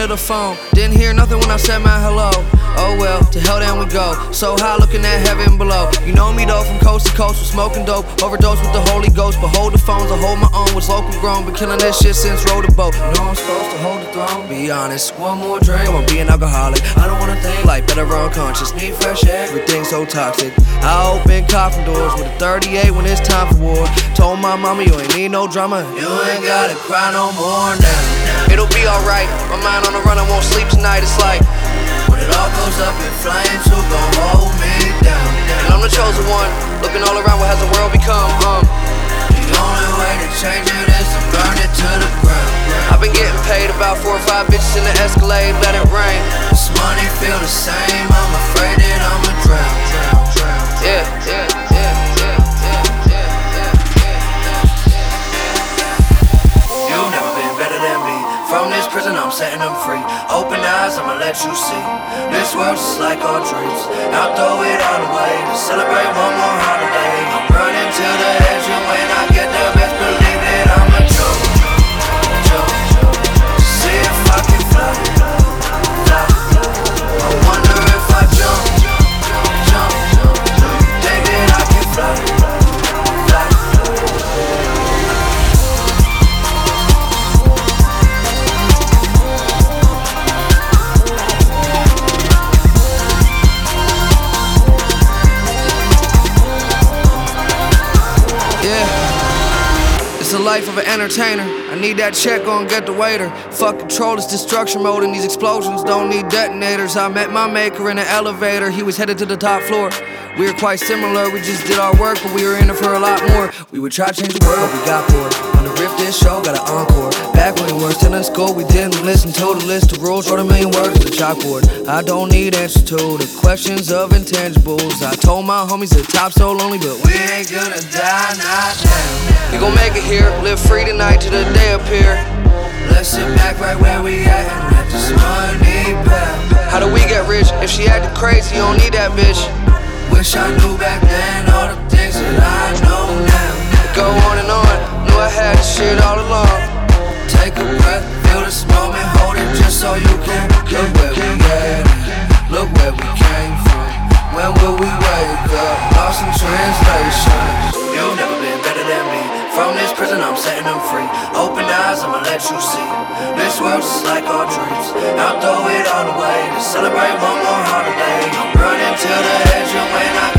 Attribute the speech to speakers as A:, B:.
A: to the phone. Didn't hear nothing when I said my hello. Oh well, to hell then we go. So high looking at heaven below. You know me though, from coast to coast, with smoking dope. Overdose with the Holy Ghost. But hold the phones, I hold my own. Was local grown, been killing this shit since rode a boat. You know I'm supposed to hold the throne. Be honest, one more drink, I won't be an alcoholic. I don't wanna think like better unconscious. Need fresh air, everything's so toxic. I open coffin doors with a 38 when it's time for war. Told my mama you ain't need no drama. You ain't gotta cry no more now. It'll be alright, my mind on the run, I won't sleep tonight. It's like when it all goes up in flames, who gon' hold me down? And I'm the chosen one, looking all around, what has the world become? The only way to change it is to burn it to the ground. I've been getting paid about 4 or 5 bitches in the Escalade, let it rain. This money feel the same, I'm afraid that I'ma drown. Yeah, yeah, yeah, yeah, yeah, yeah, yeah. You've never been better than me. From this prison, I'm setting them free. Open eyes, I'ma let you see. This world's just like our dreams. I'll throw it all away to celebrate one more holiday. I'm running to the edge, and when I get there, best believe that I'ma jump. See if I can fly. I wonder if I jump. Do you think that I can fly? It's the life of an entertainer. I need that check, gon' get the waiter. Fuck control, it's destruction mode, and these explosions don't need detonators. I met my maker in an elevator, he was headed to the top floor. We were quite similar, we just did our work, but we were in it for a lot more. We would try to change the world, we got bored. On the riff this show, got an encore. Back when we were still in school, we didn't listen to the list of rules. Wrote a million words on the chalkboard. I don't need answers to the questions of intangibles. I told my homies the top so lonely, but we ain't gonna die, not now. We gon' make it here, live free tonight till the day appear. Let's sit back right where we at and let this money back. How do we get rich? If she acted crazy, you don't need that bitch. Wish I knew back then all the things that I know now. Go on and on, knew I had this shit all along. Take a breath, feel this moment, hold it just so you can look where we at, look where we came from. When will we wake up? Lost in translation. You've never been better than me. From this prison, I'm setting them free. Open eyes, I'ma let you see. This world's just like our dreams. I'll throw it all away to celebrate one more holiday. I'm running to the edge, and when I